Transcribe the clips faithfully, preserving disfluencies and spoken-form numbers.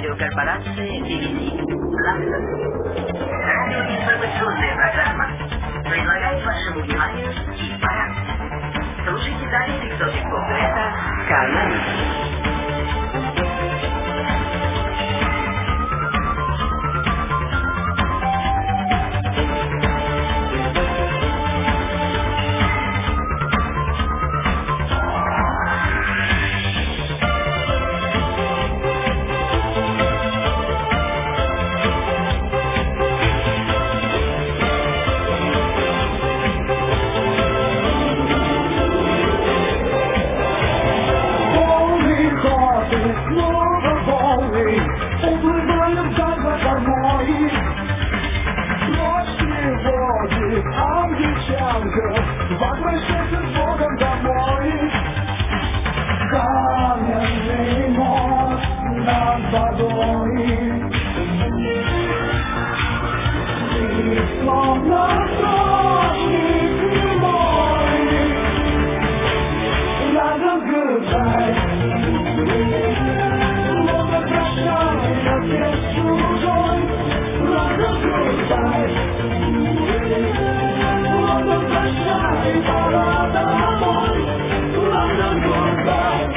радиокорпорации би би си. Лондон. Радиоинформационная программа предлагает вашему вниманию хит-парад. Слушайте далее экзотик поп-дуэта «Кармен». Возвращайся с Богом домой. Каменный мост над водой. Ты словно хроник зимой. London goodbye. Словно прощай, отец чужой. London goodbye. Прощай, пора домой, London goodbye.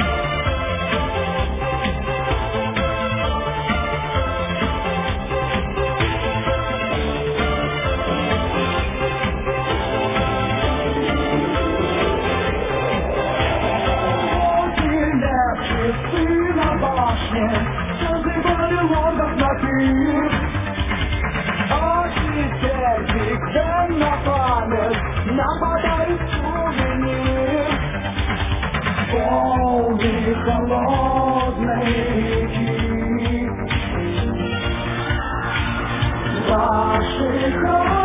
Потеряв часы на башне, созывали лордов на пир. А теперь всегда на память нам подарит сувенир. Волны холодной реки, ваших